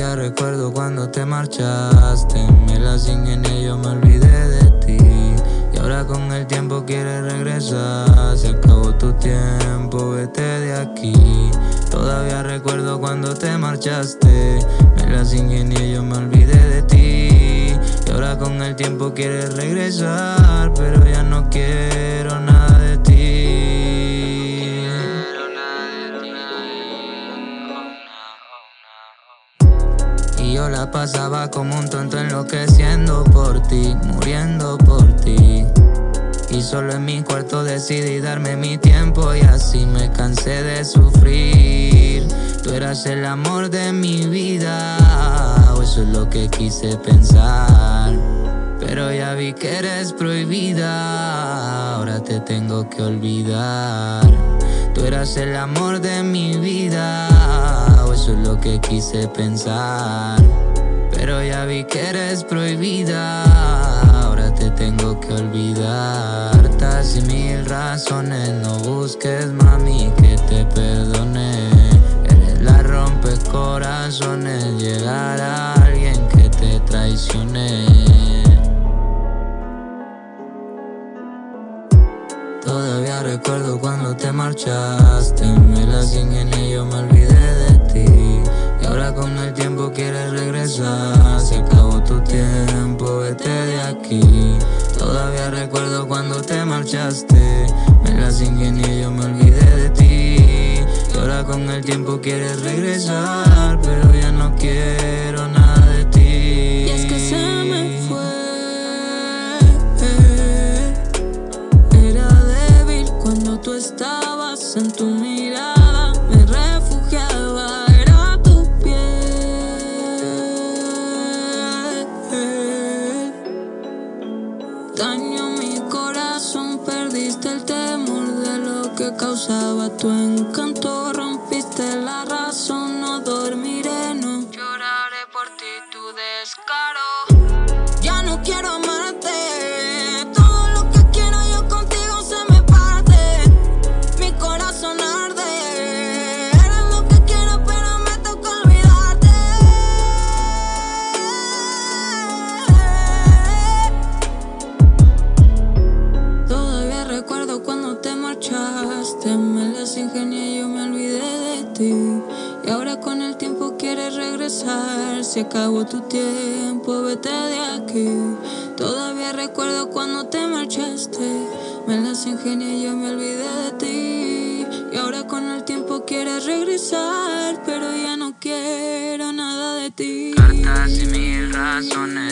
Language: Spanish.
Todavía recuerdo cuando te marchaste, me las ingenié, yo me olvidé de ti. Y ahora con el tiempo quieres regresar, se acabó tu tiempo, vete de aquí. Todavía recuerdo cuando te marchaste, me las ingenié, yo me olvidé de ti. Y ahora con el tiempo quieres regresar, pero ya no quiero nada de ti. Y yo la pasaba como un tonto enloqueciendo por ti, muriendo por ti. Y solo en mi cuarto decidí darme mi tiempo y así me cansé de sufrir. Tú eras el amor de mi vida, o eso es lo que quise pensar. Pero ya vi que eres prohibida, ahora te tengo que olvidar. Tú eras el amor de mi vida, o eso es lo que quise pensar. Pero ya vi que eres prohibida, ahora te tengo que olvidar. Hartas y mil razones, no busques, mami, que te perdone. Eres la rompecorazones, llegar a alguien que te traicione. Todavía recuerdo cuando te marchaste, me las ingenié, yo me olvidé de ti. Y ahora con el tiempo quieres regresar, se acabó tu tiempo, vete de aquí. Todavía recuerdo cuando te marchaste, me las ingenié, yo me olvidé de ti. Y ahora con el tiempo quieres regresar, pero ya no quiero nada de ti. Y es que se me fue. Cuando tú estabas en tu mirada, me refugiaba, era tu piel. Dañó mi corazón, perdiste el temor de lo que causaba tu encanto. Rompiste la razón, no dormiré, no lloraré por ti, tu descaro. Ya no quiero amarte. Me las ingenié, yo me olvidé de ti. Y ahora con el tiempo quieres regresar, se acabó tu tiempo, vete de aquí. Todavía recuerdo cuando te marchaste, me las ingenié, yo me olvidé de ti. Y ahora con el tiempo quieres regresar, pero ya no quiero nada de ti. Hartas y mil razones,